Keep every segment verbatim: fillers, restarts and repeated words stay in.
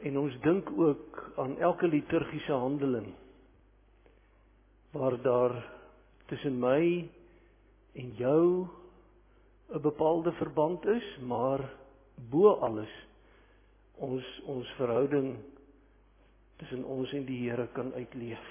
En ons dink ook aan elke liturgiese handeling, waar daar tussen my en jou 'n bepaalde verband is, maar bo alles ons ons verhouding tussen ons en die Here kan uitleef.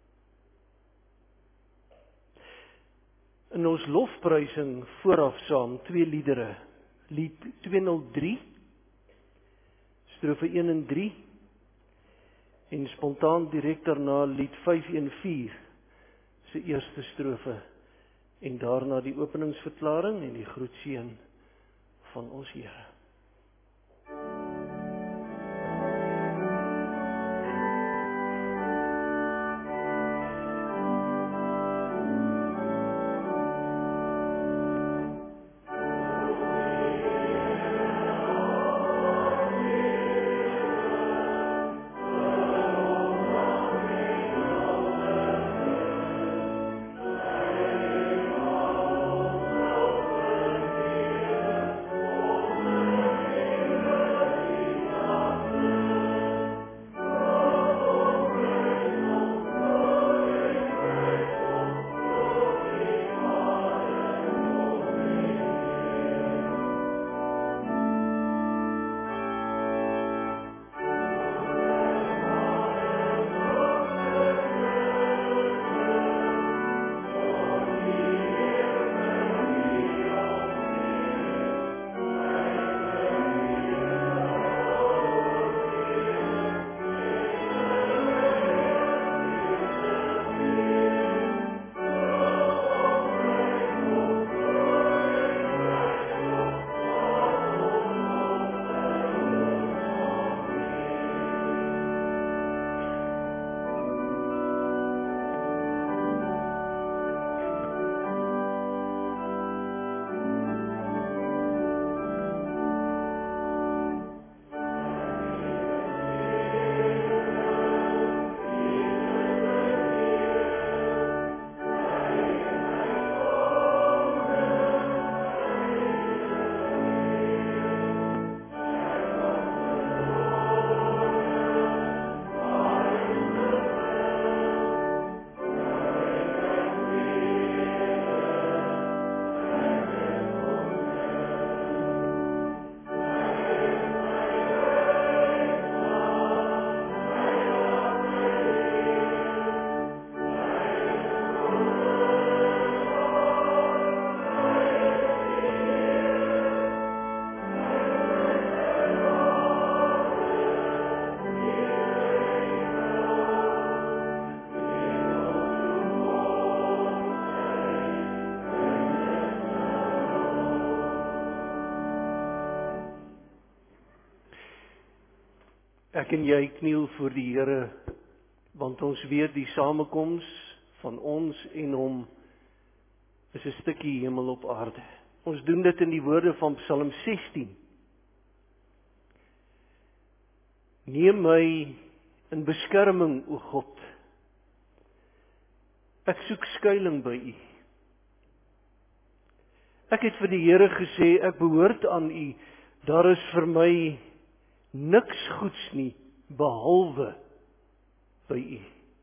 In ons lofprysing vooraf saam twee liedere, lied tweehonderd drie, strofe een en drie, en spontaan direk daarna lied vyfhonderdviersteen, se eerste strofe, en daarna die openingsverklaring en die groetseën van ons Here. Ek en jy kniel voor die Here, want ons weet die samekoms van ons en hom is 'n stukkie hemel op aarde. Ons doen dit in die woorde van Psalm sestien. Neem my in beskerming, o God. Ek soek skuiling by U. Ek het vir die Here gesê, ek behoort aan U. Daar is vir my niks goeds nie, behalwe by U.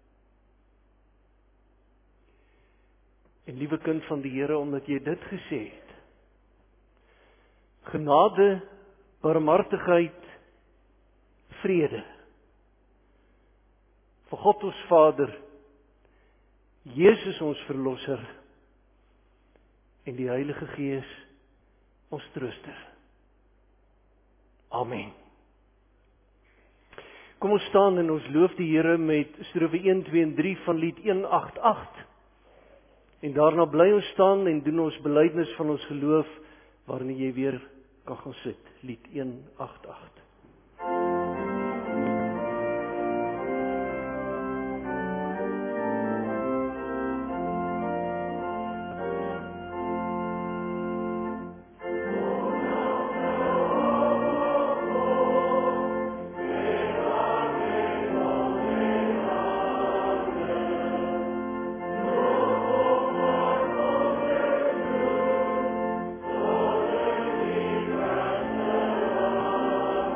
En liewe kind van die Here, omdat jy dit gesê het, genade, barmhartigheid, vrede, vir God ons Vader, Jesus ons Verlosser, en die Heilige Gees ons trooster. Amen. Kom ons staan en ons loof die Here met strofe een, twee en drie van lied honderd agt agt. En daarna bly ons staan en doen ons belydenis van ons geloof, waarin jy weer kan gaan sit. Lied honderd agt agt. Oh,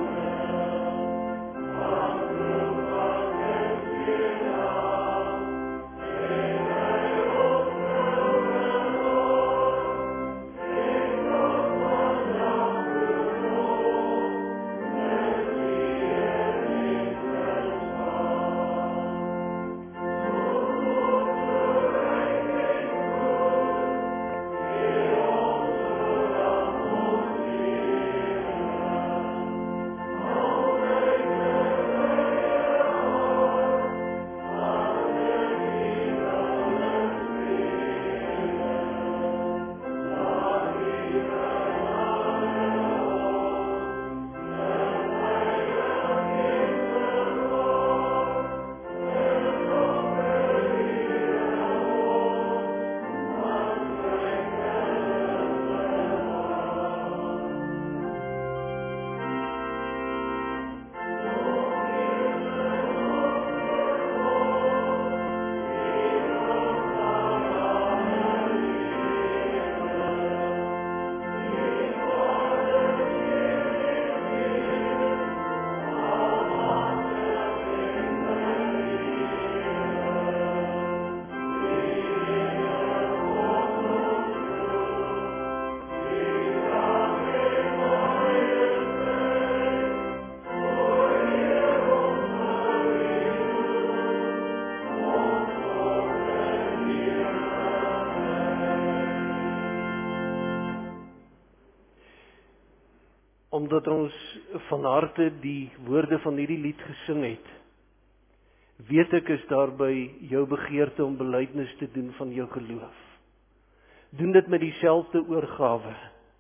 omdat ons van harte die woorde van hierdie lied gesing het, weet ek is daarby jou begeerte om belydenis te doen van jou geloof. Doen dit met dieselfde oorgawe.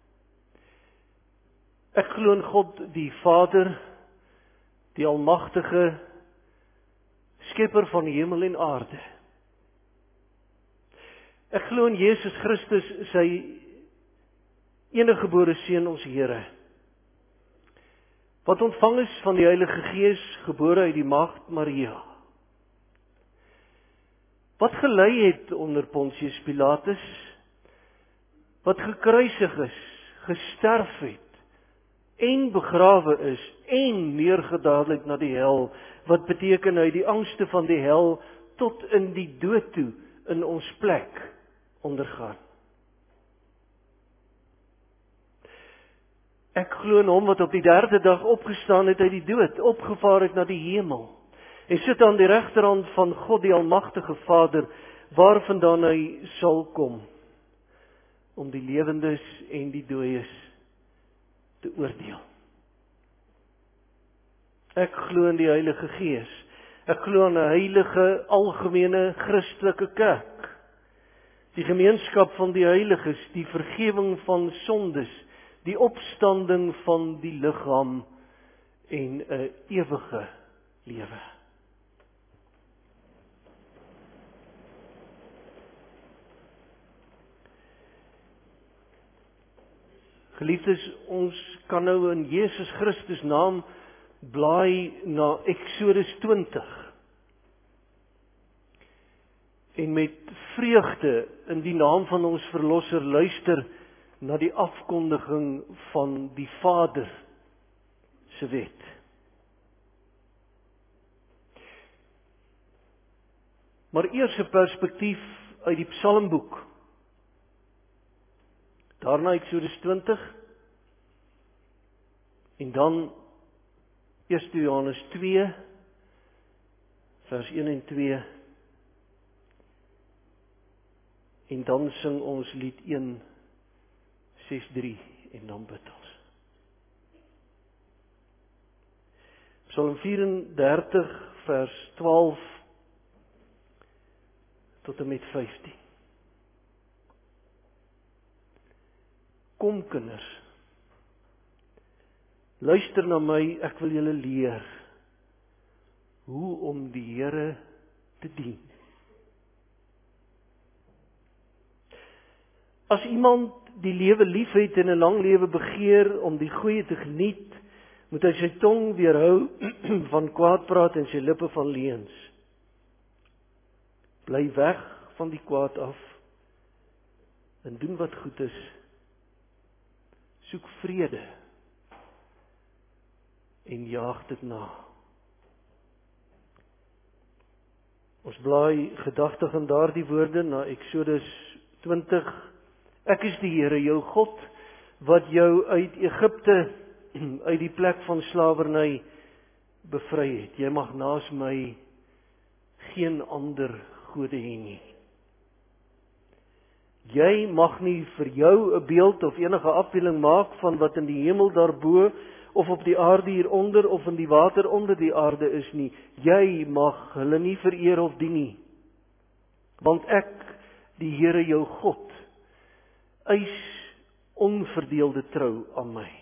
Ek glo in God die Vader, die almagtige skepper van hemel en aarde. Ek glo in Jesus Christus, sy eniggebore seun, ons Here, wat ontvang is van die Heilige Gees, gebore uit die maagd Maria, wat gelei het onder Pontius Pilatus, wat gekruisig is, gesterf het, en begrawe is, en neergedaal het na die hel, wat beteken uit die angste van die hel, tot in die dood toe, in ons plek, ondergaan. Ek glo in hom wat op die derde dag opgestaan het uit die dood, opgevaar het na die hemel, en sit aan die regterhand van God die almagtige Vader, waarvandaan hy sal kom, om die lewendes en die dooies te oordeel. Ek glo in die Heilige Gees. Ek glo in 'n heilige, algemene, Christelike kerk. Die gemeenskap van die heiliges, die vergifnis van sondes, die opstanding van die liggaam en 'n ewige lewe. Geliefdes, ons kan nou in Jesus Christus naam blaai na Eksodus twintig. En met vreugde in die naam van ons Verlosser luister na die afkondiging van die Vader se wet. Maar eers 'n perspektief uit die Psalmboek. Daarna Eksodus twintig, en dan Eerste Johannes twee, vers een en twee, en dan sing ons lied een ses drie, en dan bid ons. Psalm vyf en dertig, vers twaalf, tot en met vyftien. Kom kinders, luister na my, ek wil julle leer hoe om die Here te dien. As iemand die lewe liefhet en 'n lang lewe begeer om die goeie te geniet, moet hy sy tong weerhou van kwaadpraat en sy lippe van leuns. Bly weg van die kwaad af en doen wat goed is. Soek vrede en jaag dit na. Ons blaai gedagtig in daardie woorde na Eksodus twintig. Ek is die Here jou God wat jou uit Egipte, uit die plek van slawerny bevry het. Jy mag naas my geen ander gode hê nie. Jy mag nie vir jou 'n beeld of enige afbeelding maak van wat in die hemel daarbo of op die aarde hieronder of in die water onder die aarde is nie. Jy mag hulle nie vereer of dien nie. Want ek, die Here jou God, eis onverdeelde trou aan my.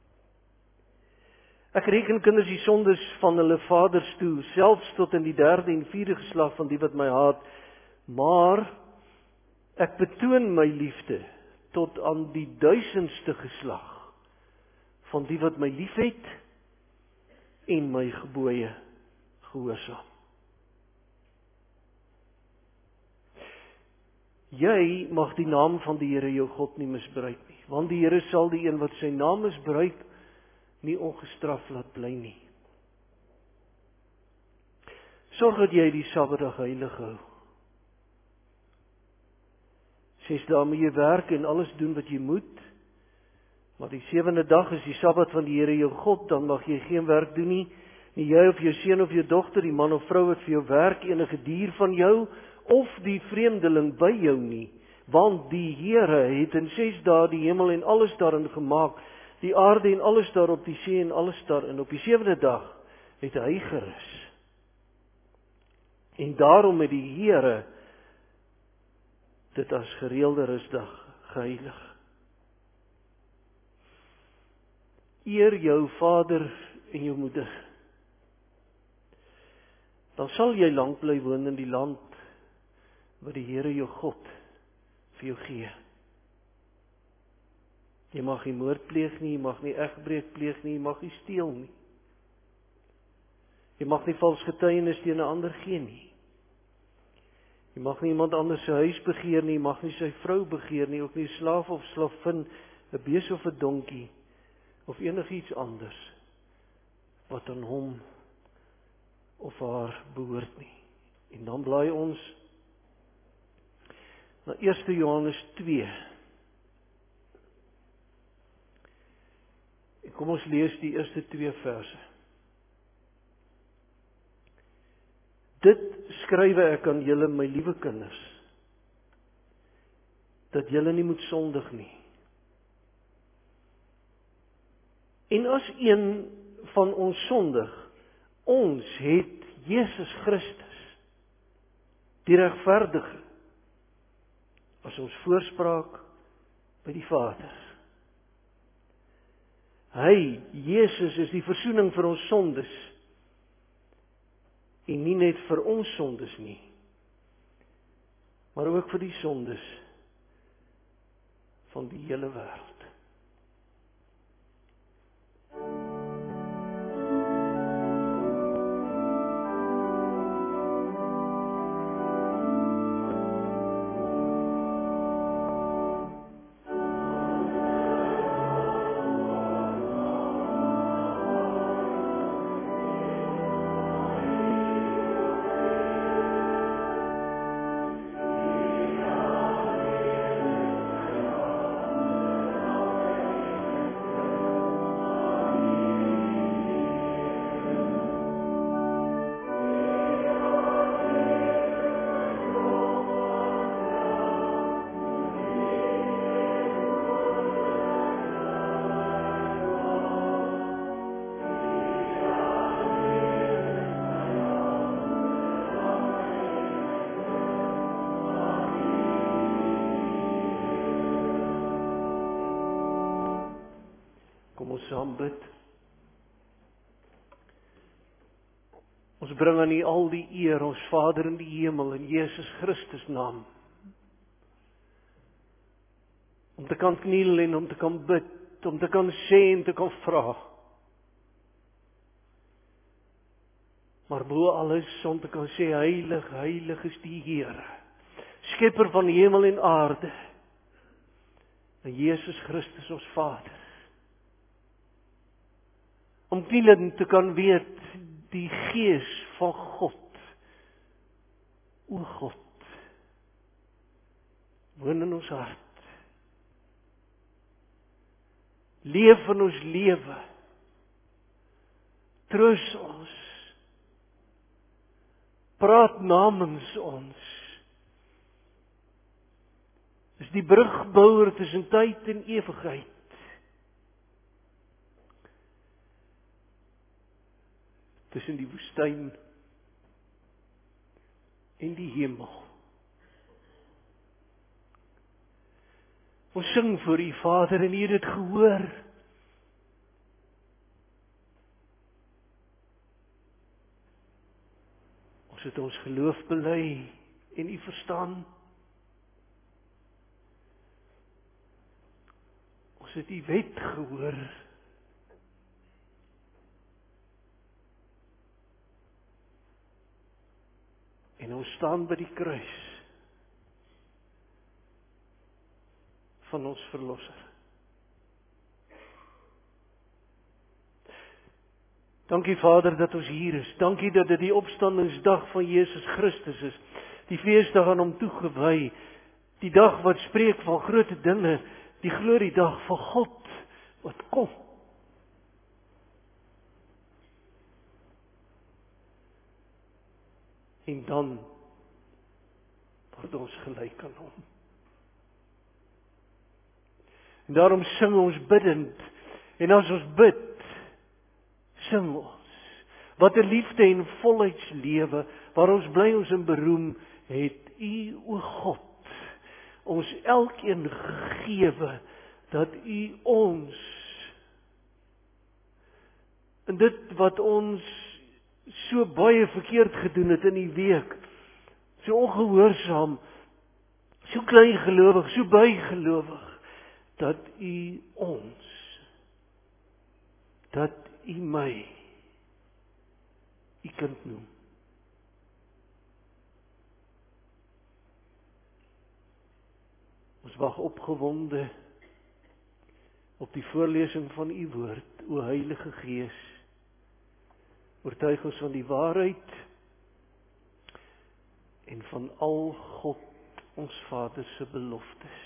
Ek reken kinders die sondes van hulle vaders toe, selfs tot in die derde en vierde geslag van die wat my haat, maar ek betoon my liefde tot aan die duisendste geslag van die wat my liefhet en my gebooie gehoorsaam. Jy mag die naam van die Here jou God nie misbruik nie, want die Here sal die een wat sy naam misbruik nie ongestraf laat bly nie. Sorg dat jy die Sabbatdag heilig hou. Ses dae moet jy werk en alles doen wat jy moet, maar die sewende dag is die Sabbat van die Here jou God, dan mag jy geen werk doen nie, nie jy of jou seun of jou dogter, die man of vrou wat vir jou werk, enige dier van jou, of die vreemdeling by jou nie, want die Here het in ses dae die hemel en alles daarin gemaak, die aarde en alles daarop, die see en alles daarin. Op die sewende dag het hy gerus. En daarom het die Here dit as gereelde rusdag geheilig. Eer jou vader en jou moeder. Dan sal jy lank bly woon in die land wat die Here jou God vir jou gee. Jy mag nie moord pleeg nie, jy mag nie egbreek pleeg nie, jy mag nie steel nie. Jy mag nie vals getuienis teen 'n ander gee nie. Jy mag nie iemand anders se huis begeer nie, jy mag nie sy vrou begeer nie, ook nie slaaf of slavin, 'n bees of 'n donkie, of enigiets anders wat aan hom of haar behoort nie. En dan blaai ons na eerste Johannes twee. En kom ons lees die eerste twee verse. Dit skrywe ek aan julle, my liewe kinders, dat julle nie moet sondig nie. En as een van ons sondig, ons het Jesus Christus, die regverdige, as ons voorspraak by die Vader. Hy, Jesus, is die versoening vir ons sondes, en nie net vir ons sondes nie, maar ook vir die sondes van die hele wêreld. Kom ons saam bid. Ons bring aan U al die eer, ons Vader in die hemel, in Jesus Christus naam. Om te kan kniel en om te kan bid, om te kan sê en te kan vra. Maar bo alles om te kan sê, heilig, heilig is die Here, Skepper van hemel en aarde, en Jesus Christus ons Vader. Om knielend te kan weet, die Gees van God, o God, woon in ons hart. Leef in ons lewe. Troos ons. Praat namens ons. Is die brugbouer tussen tyd en ewigheid. Tussen die woestyn en die hemel. Ons sing vir U Vader en U het dit gehoor. Ons het ons geloof bely en U verstaan. Ons het U wet gehoor. En ons staan by die kruis van ons Verlosser. Dankie Vader dat ons hier is. Dankie dat dit die opstandingsdag van Jesus Christus is. Die feesdag aan hom toegewy. Die dag wat spreek van groot dinge. Die gloriedag van God wat kom. En dan word ons gelyk aan hom. En daarom sing ons biddend En as ons bid, sing ons, wat 'n liefde en volheidslewe, waar ons bly ons in beroem, het U, o God, ons elkeen gegewe, dat U ons, in dit wat ons so baie verkeerd gedoen het in die week, so ongehoorsaam, so klein gelowig, so bygelowig, dat U ons, dat U my, U kind noem. Ons wag opgewonde op die voorlesing van U woord, o Heilige Gees. Oortuig ons van die waarheid en van al God, ons Vader se beloftes.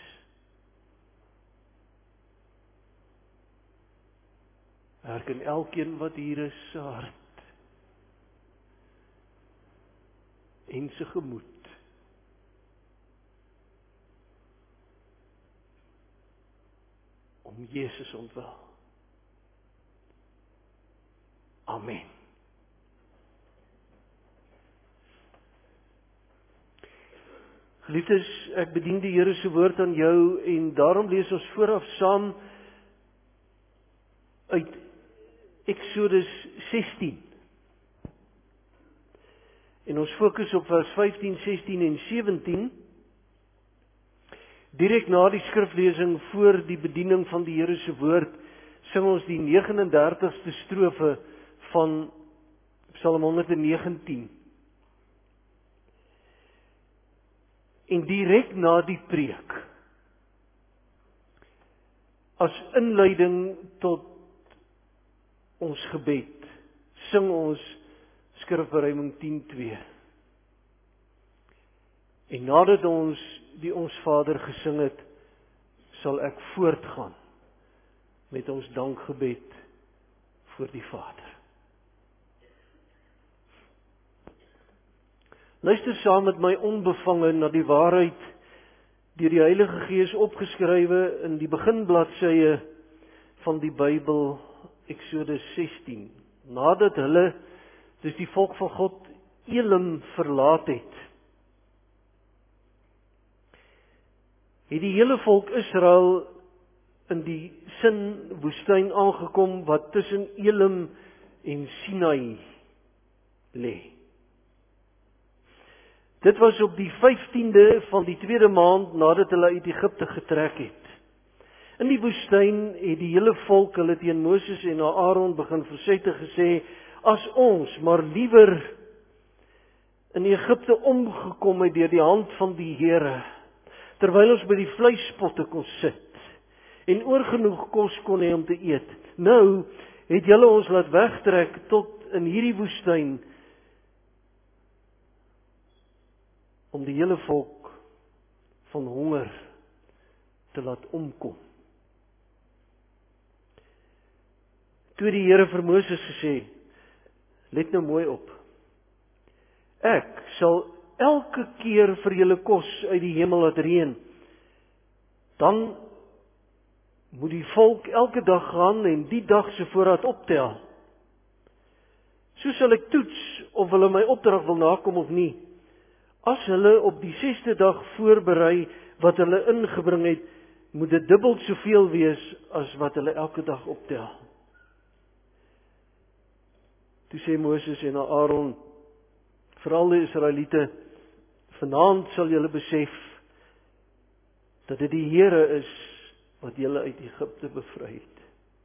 Werk in elkeen wat hier is se hart en se gemoed. Om Jesus ontwil. Amen. Geliefdes, ek bedien die Here se woord aan jou en daarom lees ons vooraf saam uit Eksodus sestien. En ons fokus op vers vyftien, sestien en sewentien. Direk na die skriflesing voor die bediening van die Here se woord, sing ons die negenendertigste strofe van Psalm honderdnegentien. En direk na die preek, as inleiding tot ons gebed, sing ons skrifberuiming tien twee. En nadat ons die Ons Vader gesing het, sal ek voortgaan met ons dankgebed voor die Vader. Luister saam met my onbevange na die waarheid deur die Heilige Gees opgeskrywe in die beginbladsye van die Bybel, Eksodus sestien. Nadat hulle, dus die volk van God, Elim verlaat het, het die hele volk Israel in die Sin woestyn aangekom wat tussen Elim en Sinai lê. Dit was op die vyftiende van die tweede maand nadat hulle uit Egipte getrek het. In die woestyn het die hele volk hulle teen Moses en Aaron begin verset en gesê, as ons maar liewer in Egipte omgekom het deur die hand van die Here, terwyl ons by die vleispotte kon sit en oorgenoeg kos kon hê om te eet. Nou het julle ons laat wegtrek tot in hierdie woestyn om die hele volk van honger te laat omkom. Toe die Here vir Moses gesê, let nou mooi op, ek sal elke keer vir julle kos uit die hemel laat reën, dan moet die volk elke dag gaan en die dag se voorraad optel. So sal ek toets of hulle my opdrag wil nakom of nie. As hulle op die sesde dag voorberei wat hulle ingebring het, moet dit dubbel soveel wees as wat hulle elke dag optel. Toe sê Moses en Aaron, veral die Israeliete, vanaand sal julle besef dat dit die Here is wat julle uit Egipte bevry het.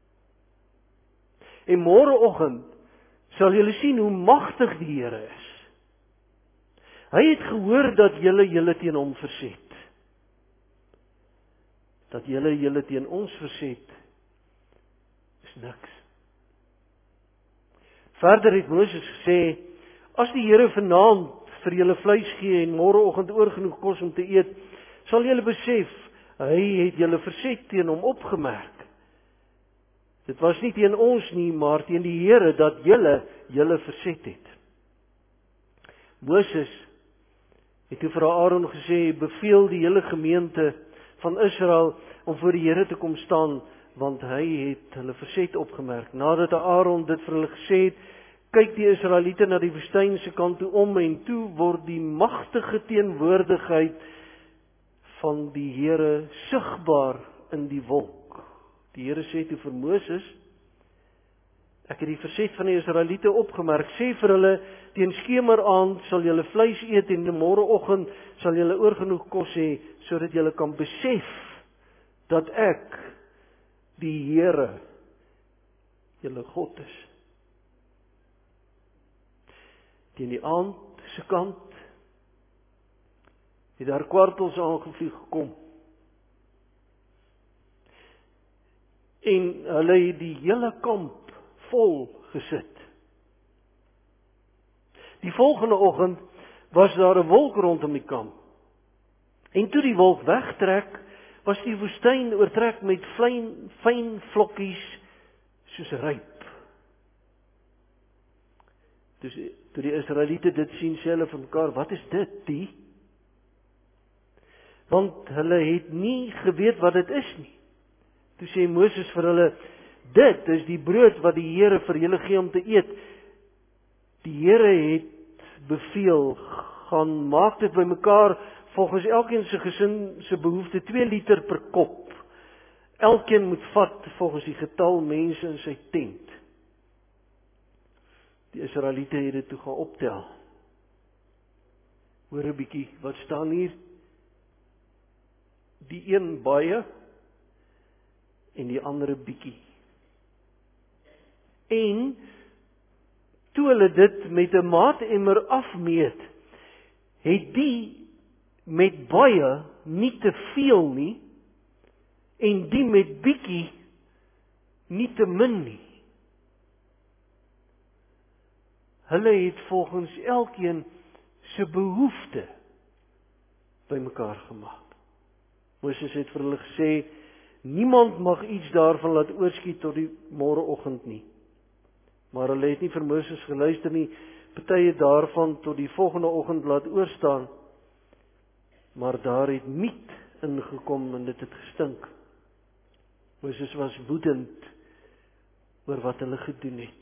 En môreoggend sal julle sien hoe magtig die Here is. Hy het gehoor dat julle julle teen hom verset. Dat julle julle teen ons verset is niks. Verder het Moses gesê, as die Here vanaand vir julle vleis gee en môreoggend oorgenoeg kos om te eet, sal julle besef, hy het julle verset teen hom opgemerk. Dit was nie teen ons nie, maar teen die Here dat julle julle verset het. Moses het toe vir Aaron gesê, beveel die hele gemeente van Israel om voor die Here te kom staan, want hy het hulle verset opgemerk. Nadat Aaron dit vir hulle gesê het, kyk die Israeliete na die woestyn se kant toe om en toe word die magtige teenwoordigheid van die Here sigbaar in die wolk. Die Here sê toe vir Moses, ek het die verset van die Israeliete opgemerk, sê vir hulle, teen skemeraand sal julle vleis eet en in die môreoggend sal julle oorgenoeg kos hê, sodat julle kan besef dat ek, die Here, julle God is. Teen die aand se kant het daar kwartels aangevlieg gekom. En hulle het die hele kamp vol gesit. Die volgende oggend was daar 'n wolk rondom die kamp. En toe die wolk wegtrek, was die woestyn oortrek met fyn, fyn vlokkies soos ryp. Dus toe die Israeliete dit sien, sê hulle vir mekaar, wat is dit, die? Want hulle het nie geweet wat dit is nie. Toe sê Moses vir hulle, dit is die brood wat die Here vir julle gee om te eet. Die Here het beveel, gaan maak dit bymekaar volgens elkeen se gesin se behoefte twee liter per kop. Elkeen moet vat volgens die getal mense in sy tent. Die Israeliete het dit toe gaan optel. Hoor 'n bietjie, wat staan hier? Die een baie en die ander 'n bietjie. En toe hulle dit met 'n maatemmer afmeet, het die met baie nie te veel nie en die met bietjie nie te min nie. Hulle het volgens elkeen se behoefte bymekaar gemaak. Moses het vir hulle gesê, niemand mag iets daarvan laat oorskiet tot die môreoggend nie. Maar hulle het nie vir Moses geluister nie, partye daarvan tot die volgende oggend laat oorstaan. Maar daar het miet ingekom en dit het gestink. Moses was woedend oor wat hulle gedoen het.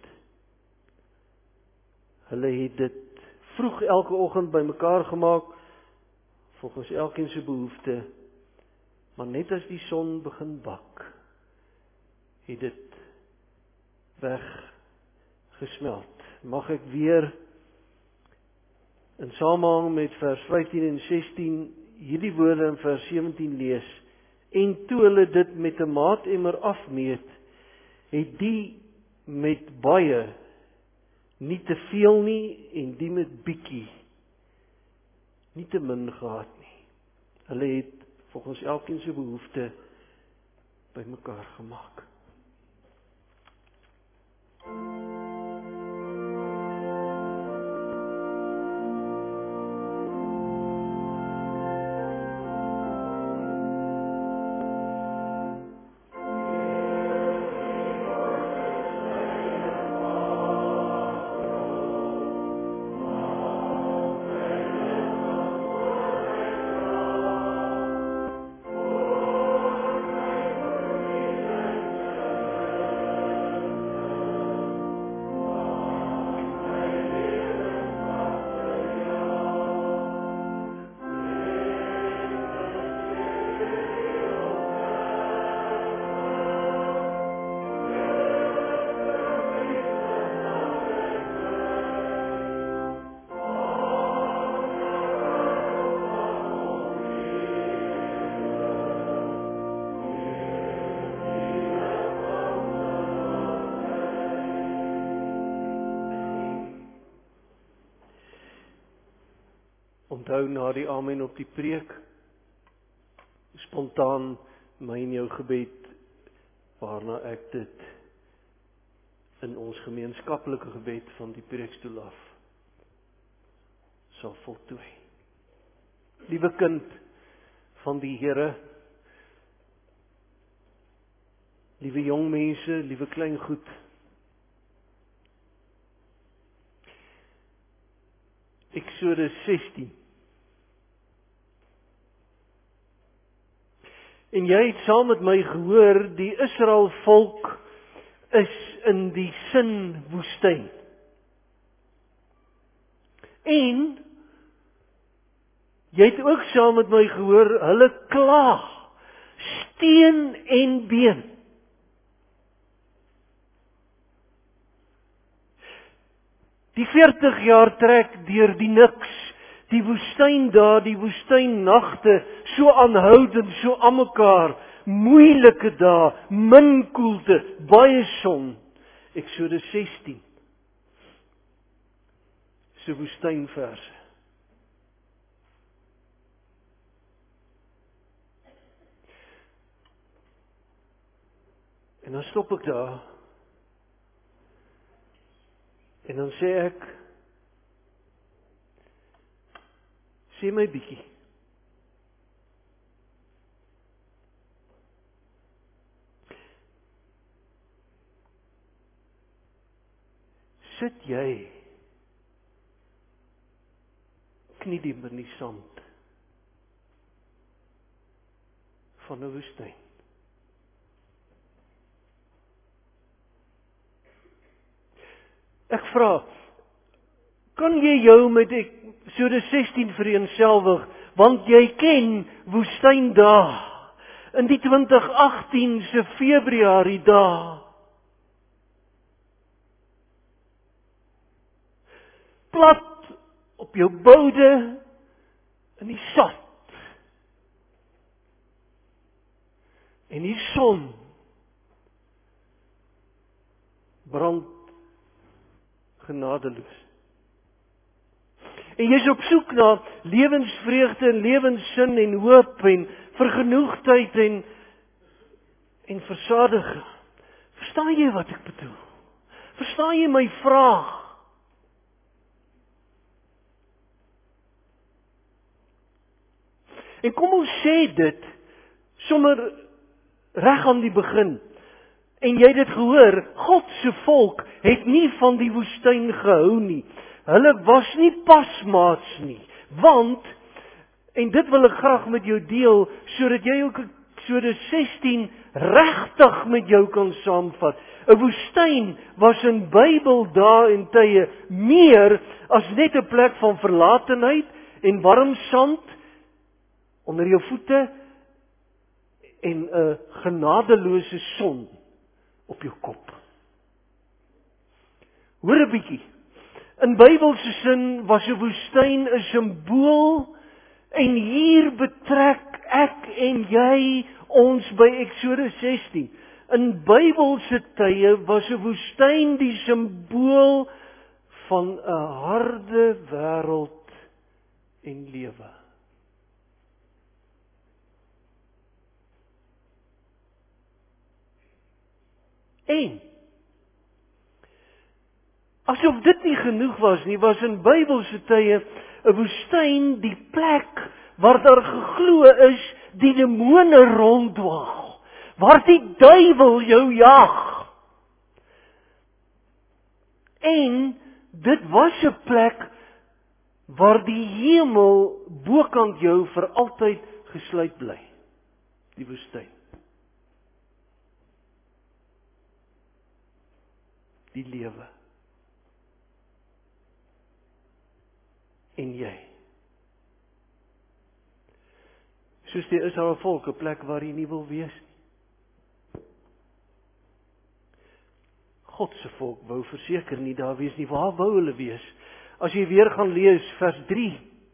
Hulle het dit vroeg elke oggend bymekaar gemaak, volgens elkeen se behoefte, maar net as die son begin bak, het dit weggesmelt. Mag ek weer in samehang met vers vyftien en sestien hierdie woorde in vers sewentien lees. En toe hulle dit met 'n maatemmer afmeet, het die met baie nie te veel nie en die met bietjie nie te min gehad nie. Hulle het volgens elkeen se behoefte bymekaar gemaak. Onthou na die amen op die preek, spontaan my en jou gebed, waarna ek dit in ons gemeenskaplike gebed van die preekstoel af sal voltooi. Liewe kind van die Here, liewe jong mense, liewe klein goed, Eksodus sestien. En jy het saam met my gehoor, die Israel volk is in die Sin woestyn. En jy het ook saam met my gehoor, hulle kla, steen en been. Die veertig jaar trek deur die niks, die woestyn daar, die woestynnagte, so aanhoudend, so aan mekaar, moeilike dae, min koelte, baie son. Eksodus sestien. So woestynverse. En dan stop ek daar. En dan sê ek, sê my bietjie. Sit jy kniediep in die sand van 'n woestyn? Ek vra, kan jy jou met Eksodus sestien vereenselwig, want jy ken woestyndae in die twintig agtien se Februarie dae. Plat op jou boude in die sand. En die son brand genadeloos. En jy is op soek na lewensvreugde en lewenssin en hoop en vergenoegdheid en en versadiging. Verstaan jy wat ek bedoel? Verstaan jy my vraag? En kom ons sê dit sommer reg aan die begin. En jy het dit gehoor, God se volk het nie van die woestyn gehou nie. Hulle was nie pasmaats nie, want, en dit wil ek graag met jou deel, sodat jy ook Eksodus sestien regtig met jou kan saamvat. 'n Woestyn was in Bybeldae en tye meer as net 'n plek van verlatenheid en warm sand onder jou voete en 'n genadeloose son op jou kop. Hoor 'n bietjie. In Bybelse sin was 'n woestyn 'n simbool en hier betrek ek en jy ons by Eksodus sestien. In Bybelse tye was 'n woestyn die simbool van 'n harde wêreld en lewe. En asof dit nie genoeg was nie, was in Bybelse tye 'n woestyn die plek waar daar geglo is die demone ronddwaal, waar die duiwel jou jag. En dit was 'n plek waar die hemel bokant jou vir altyd gesluit bly. Die woestyn. Die lewe. En jy. Soos die Israel volk, 'n plek waar jy nie wil wees nie. God se volk wou verseker nie daar wees nie. Waar wou hulle wees? As jy weer gaan lees vers drie.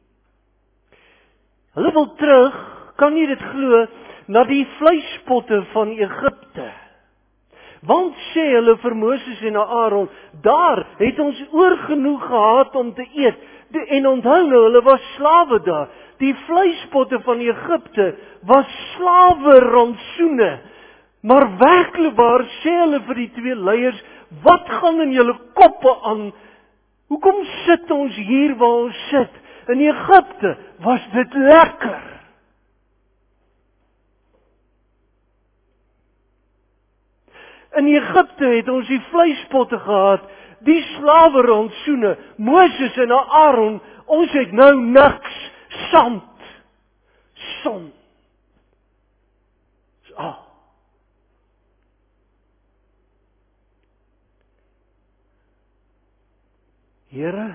Hulle wil terug, kan jy dit glo, na die vleispotte van Egipte. Want sê hulle vir Moses en Aaron, daar het ons oorgenoeg gehad om te eet. De, en onthou nou, hulle was slawe daar. Die vleispotte van Egipte was slawe rantsoene. Maar werklik waar sê hulle vir die twee leiers, wat gaan in julle koppe aan? Hoekom sit ons hier waar ons sit? In Egipte was dit lekker. In Egipte het ons die vleispotte gehad, die slawe rantsoene, Moses en Aaron, ons het nou niks, sand, son. al. Here,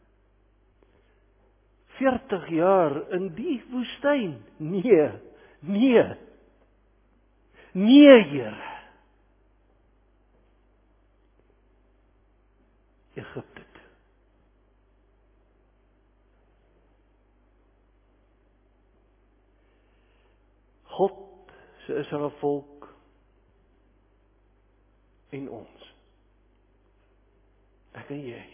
veertig jaar in die woestyn. Nee, nee. Nee, Here. Egipte toe. God se Israel volk en ons. Ek en jy.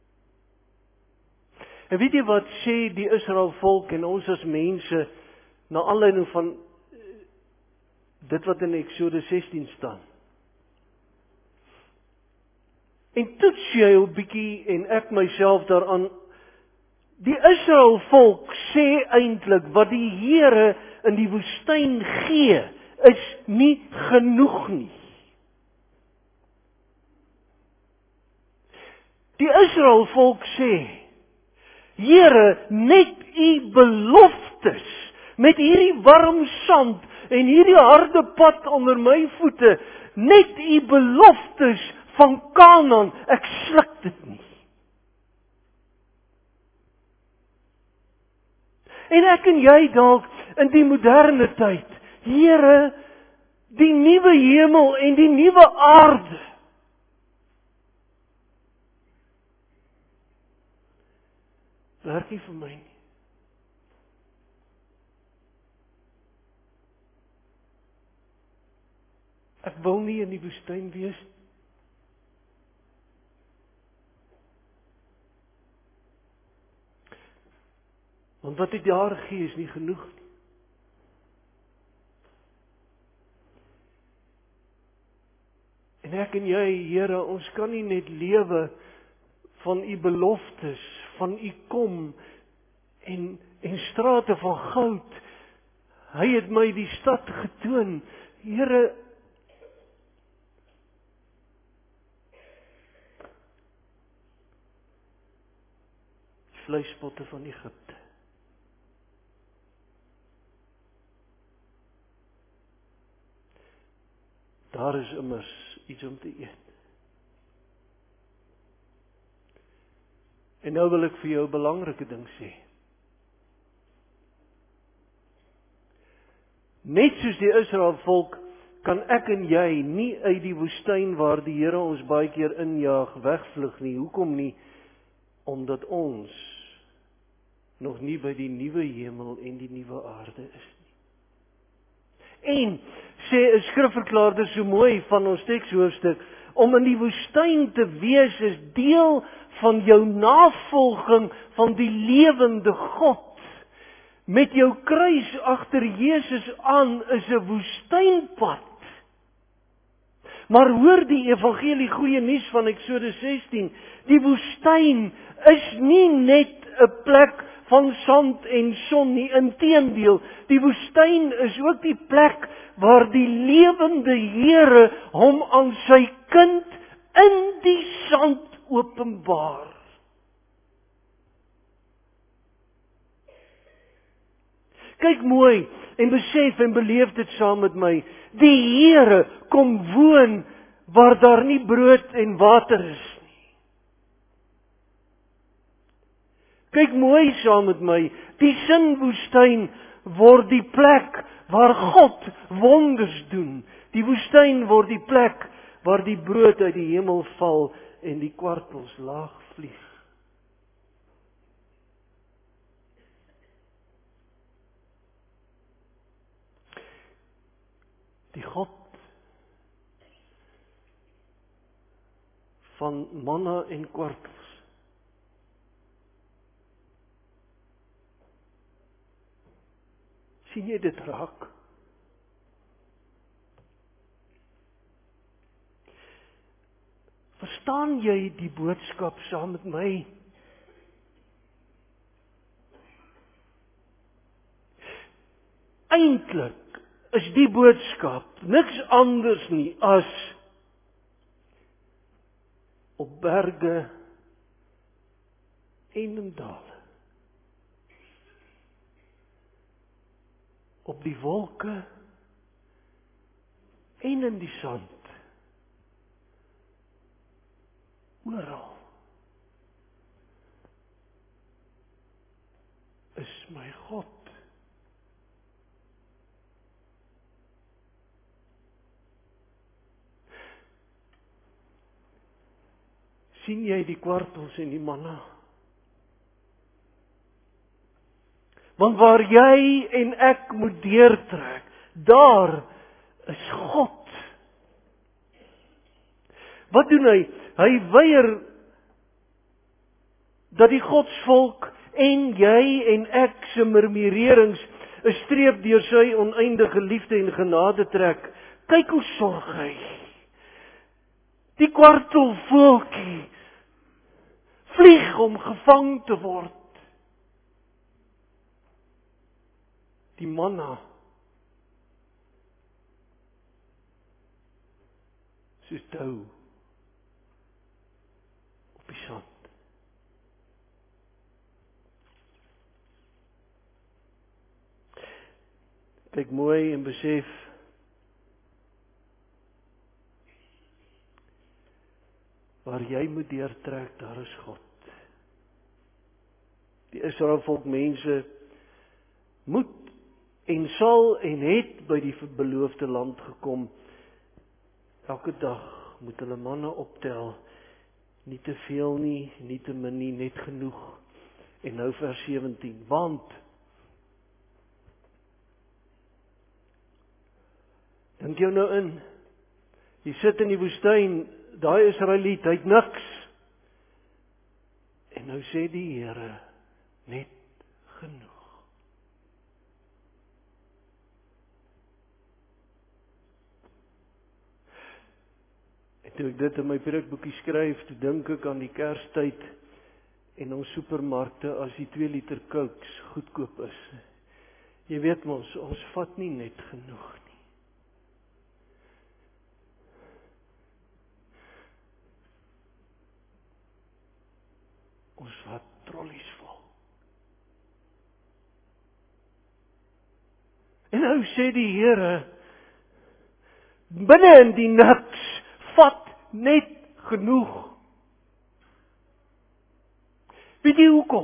En weet jy wat sê die Israel volk en ons as mense na aanleiding van dit wat in Eksodus sestien staan? En toets jy 'n bietjie en ek myself daaraan. Die Israel volk sê eintlik wat die Here in die woestyn gee, is nie genoeg nie. Die Israel volk sê, Here, net u beloftes, met hierdie warm sand en hierdie harde pad onder my voete, net u beloftes van Kanaan, ek sluk dit nie. En ek en jy dalk in die moderne tyd, Here, die nuwe hemel en die nuwe aarde. Werk nie vir my nie. Ek wil nie in die woestyn wees nie. Want wat hy daar gee is nie genoeg nie. En ek en jy, Here, ons kan nie net lewe van u beloftes, van u kom en en strate van goud. Hy het my die stad getoon. Here, vleispotte van Egipte. Daar is immers iets om te eet. En nou wil ek vir jou 'n belangrike ding sê. Net soos die Israel volk, kan ek en jy nie uit die woestyn waar die Here ons baie keer injaag, wegvlug nie. Hoekom nie? Omdat ons nog nie by die nuwe hemel en die nuwe aarde is nie. En, sê 'n skrifverklaarder so mooi van ons tekshoofstuk, om in die woestyn te wees is deel van jou navolging van die lewende God. Met jou kruis agter Jesus aan is 'n woestynpad. Maar hoor die evangelie goeie nuus van Eksodus sestien, die woestyn is nie net 'n plek van sand en son nie, inteendeel, die woestyn is ook die plek waar die lewende Here hom aan sy kind in die sand openbaar. Kyk mooi en besef en beleef dit saam met my. Die Here kom woon waar daar nie brood en water is nie. Kyk mooi saam met my. Die sinwoestyn word die plek waar God wonders doen. Die woestyn word die plek waar die brood uit die hemel val en die kwartels laag vlieg. Die God van manna en kwartels sien jy dit raak? Verstaan jy die boodskap saam met my? Eintlik is die boodskap niks anders nie as op berge en in dale, op die wolke en in die sand. Oral is my God. Sien jy die kwartels en die manna? Want waar jy en ek moet deurtrek, daar is God. Wat doen hy? Hy weier dat die Godsvolk en jy en ek se murmurerings 'n streep deur sy oneindige liefde en genade trek. Kyk hoe sorg hy. Die kwartelvoeltjie vlieg om gevang te word. Die manna soos dou op die sand. Kyk mooi en besef waar jy moet deurtrek, daar is God. Die Israelvolk mense moet en sal en het by die beloofde land gekom. Elke dag moet hulle manna optel, nie te veel nie, nie te min nie, net genoeg. En nou vers sewentien, want dink jou nou in, jy sit in die woestyn, daai Israeliet, hy het niks. En nou sê die Here, net genoeg. En toe ek dit in my preekboekie skryf, toe dink ek aan die Kerstyd en ons supermarkte as die twee liter Cokes goedkoop is. Jy weet mos, ons vat nie net genoeg nie. Ons vat trollies vol. En nou sê die Here, binne in die niks, vat net genoeg. Weet jy hoekom?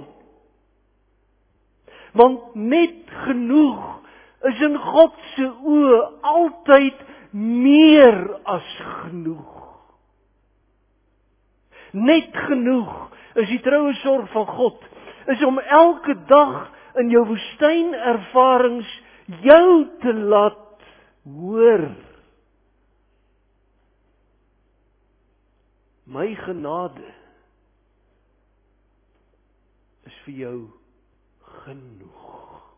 Want net genoeg is in God se oë altyd meer as genoeg. Net genoeg is die troue sorg van God, is om elke dag in jou woestynervarings jou te laat hoor. My genade is vir jou genoeg.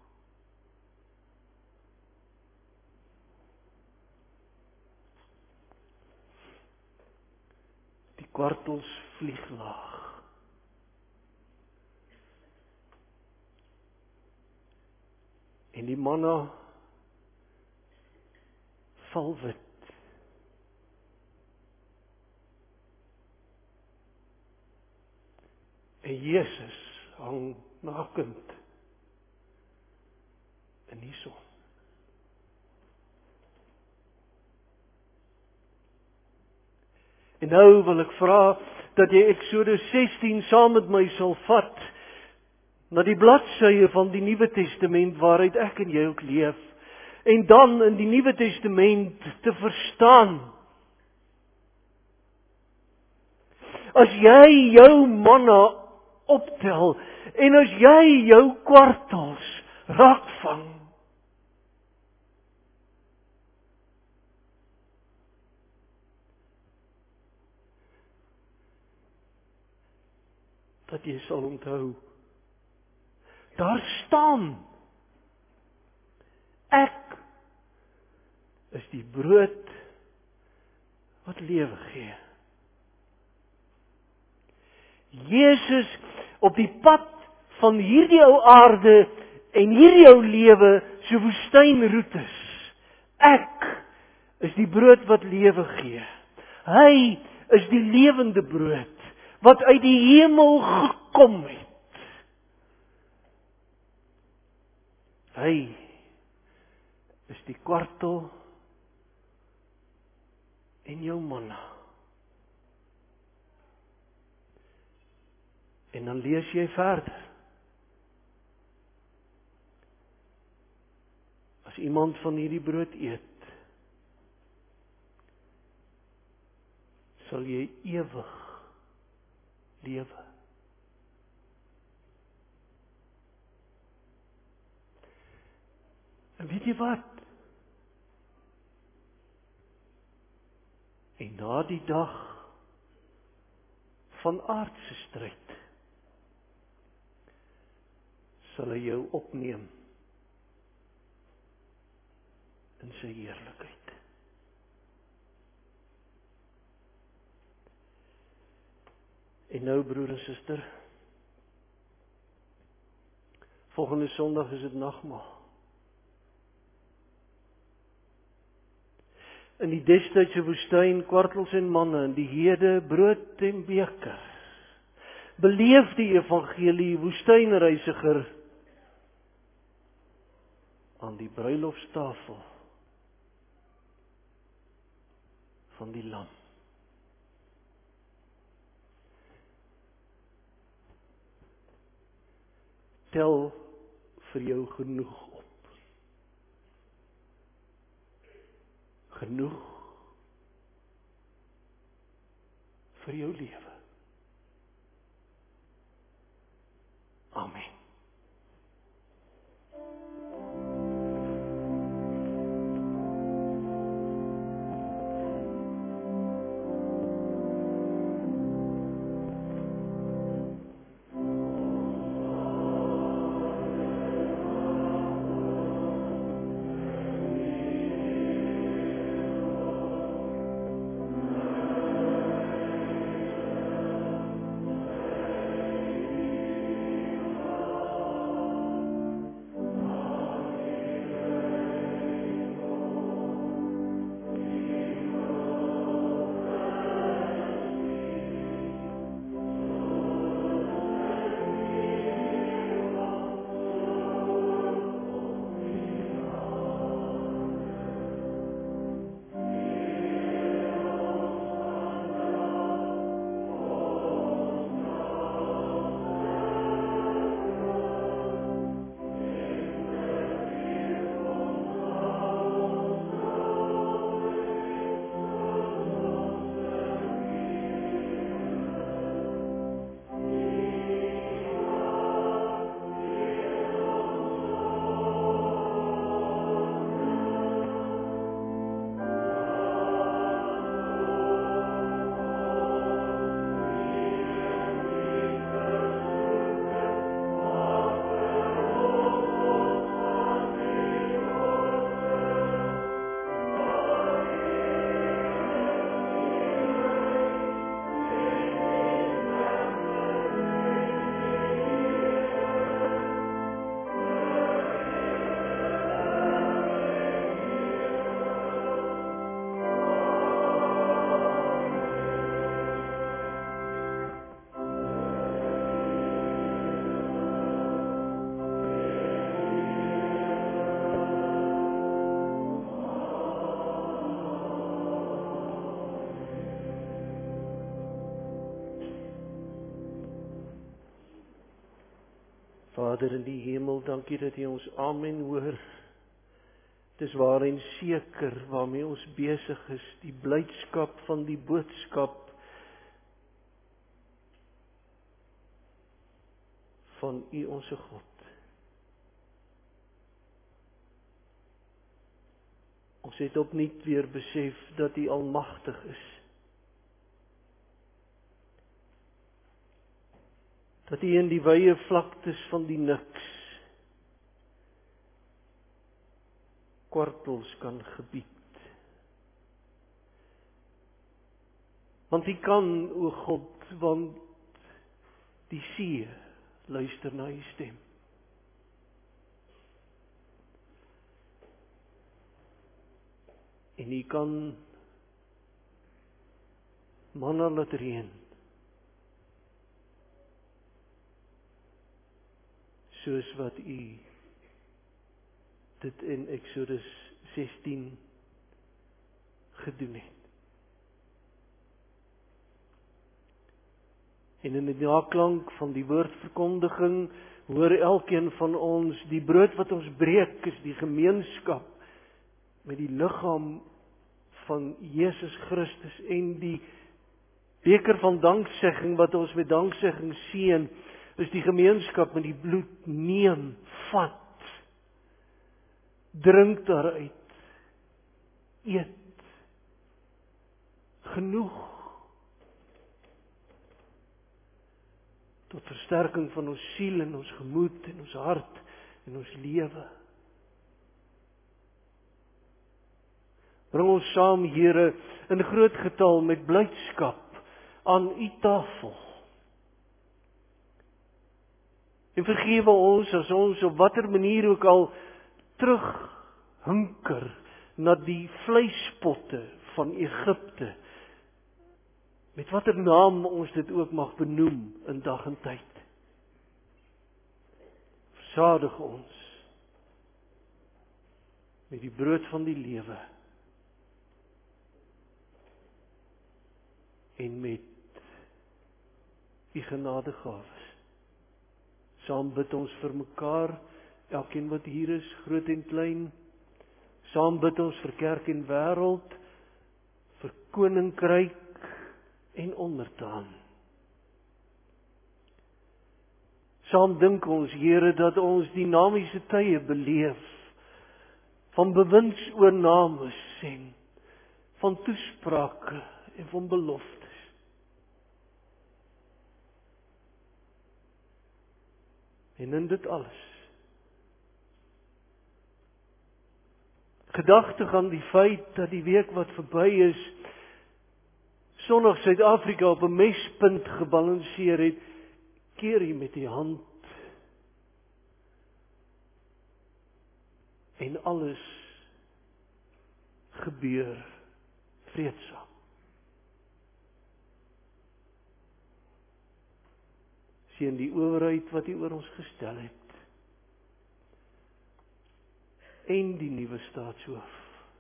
Die kwartels vlieg laag. En die manna val wit. En Jesus hang nakend in die son. En nou wil ek vra dat jy Eksodus sestien saam met my sal vat na die bladsye van die Nuwe Testament waaruit ek en jy ook leef. En dan in die Nuwe Testament te verstaan. As jy jou manna optel en as jy jou kwartels raakvang, dat jy sal onthou, daar staan, ek is die brood wat lewe gee. Jesus op die pad van hierdie ou aarde en hierdie ou lewe so woestynroetes. Ek is die brood wat lewe gee. Hy is die lewende brood wat uit die hemel gekom het. Hy is die kwartel en jou manna. En dan lees jy verder. As iemand van hierdie brood eet, sal jy ewig lewe. En weet jy wat? En na die dag van aardse stryd, sal hy jou opneem in sy heerlikheid. En nou, broer en suster, volgende Sondag is dit nagmaal. In die destydse woestyn, kwartels en manne, in die hede, brood en beker. Beleef die evangelie, woestynreisiger, aan die bruilofstafel van die Lam. Tel vir jou genoeg op. Genoeg vir jou lewe. Amen. Vader in die hemel, dankie dat U ons amen hoor. Dis waar en seker waarmee ons besig is, die blydskap van die boodskap van U onsse God. Ons het opnuut weer besef dat U almagtig is. Dat U in die wye vlaktes van die niks kwartels kan gebied. Want U kan, o God, want die see luister na U stem. En U kan manna laat reën. Soos wat U dit in Exodus sestien gedoen het. En in die naklank van die woordverkondiging hoor elkeen van ons, die brood wat ons breek is die gemeenskap met die liggaam van Jesus Christus en die beker van danksegging wat ons met danksegging seën, is die gemeenskap met die bloed. Neem, vat, drink daaruit, eet, genoeg, tot versterking van ons siel en ons gemoed en ons hart en ons lewe. Bring ons saam, Here, in groot getal met blydskap aan U tafel. En vergewe ons as ons op watter manier ook al terughunker na die vleispotte van Egipte, met watter naam ons dit ook mag benoem in dag en tyd. Versadig ons met die brood van die lewe en met U genadegawes. Saam bid ons vir mekaar, elkeen wat hier is, groot en klein. Saam bid ons vir kerk en wêreld, vir koninkryk en onderdaan. Saam dink ons, Here, dat ons dinamiese tye beleef, van bewindsoornames en van toesprake en van beloftes. En in dit alles, gedagtig aan die feit dat die week wat verby is, Sondag Suid-Afrika op 'n mespunt gebalanseer het, keer U met die hand en alles gebeur vreedsaam. Seën die owerheid wat U oor ons gestel het en die nuwe staatshoof.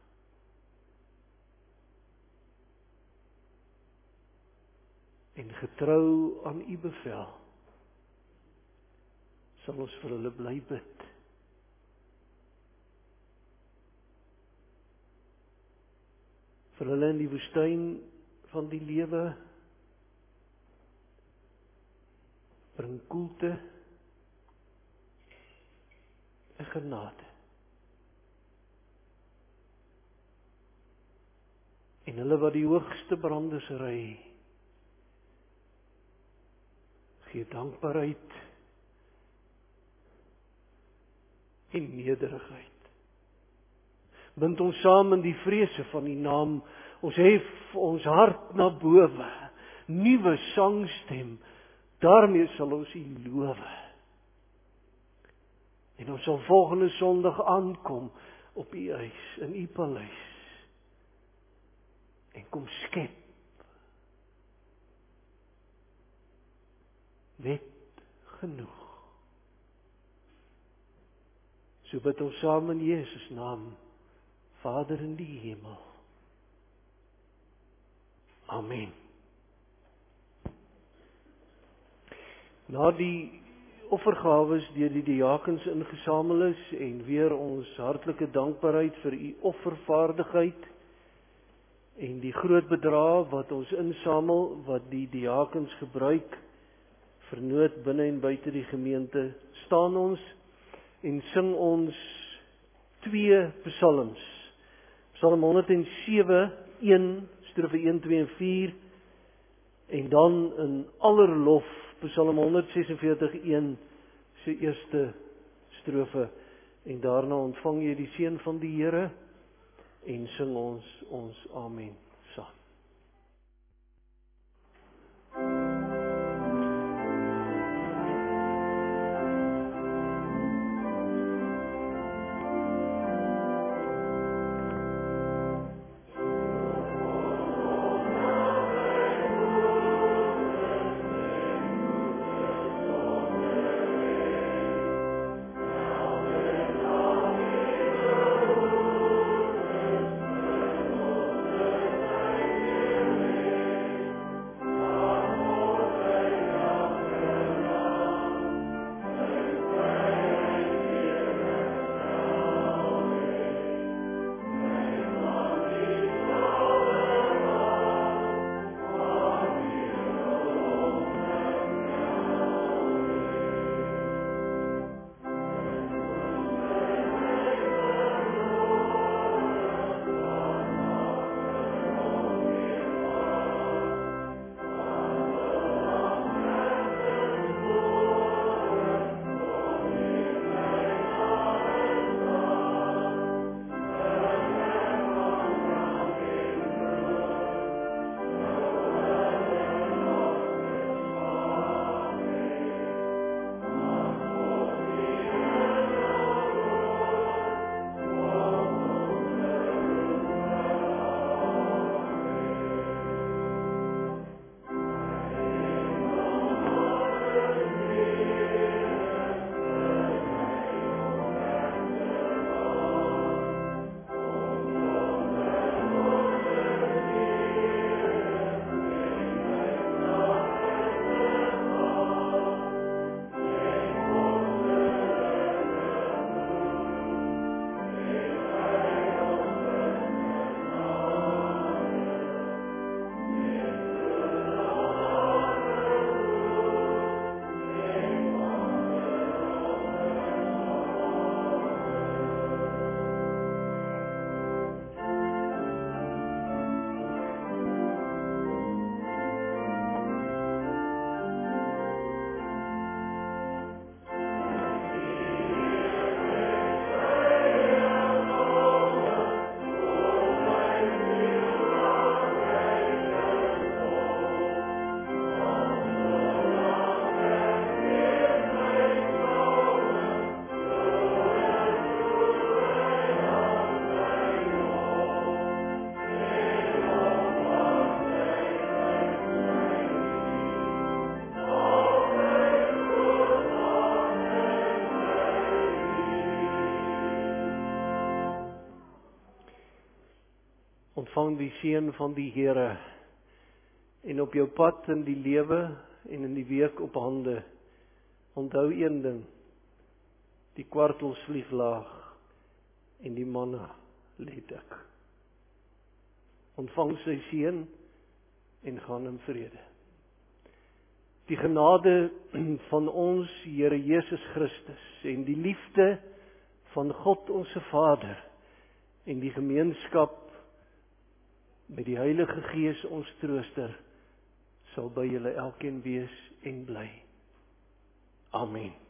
En getrou aan U bevel sal ons vir hulle bly bid. Vir hulle in die woestyn van die lewe bring koelte en genade. En hulle wat die hoogste brandes ry, gee dankbaarheid en nederigheid. Bind ons saam in die vrese van U naam, ons hef ons hart na bowe, nuwe sangstem, daarmee sal ons U loof. En ons sal volgende Sondag aankom op U huis, in U paleis, en kom skep met genoeg. So bid ons saam in Jesus naam, Vader in die hemel. Amen. Na die offergawes deur die diakens ingesamel is en weer ons hartlike dankbaarheid vir U offervaardigheid en die groot bedrag wat ons insamel, wat die diakens gebruik vir nood binne en buite die gemeente, staan ons en sing ons twee psalms. Psalm honderd en sewe, een, strofe een, twee en vier, en dan in allerlof Psalm honderd sesenveertig, een, se eerste strofe, en daarna ontvang jy die seën van die Here en sing ons ons amen saam. ontvang die seën van die Here. En op jou pad in die lewe en in die week op hande, onthou een ding, die kwartels vlieg laag en die manna lê dik. Ontvang sy seën en gaan in vrede. Die genade van ons Here Jesus Christus en die liefde van God ons Vader en die gemeenskap met die Heilige Gees ons trooster sal by julle elkeen wees en bly. Amen.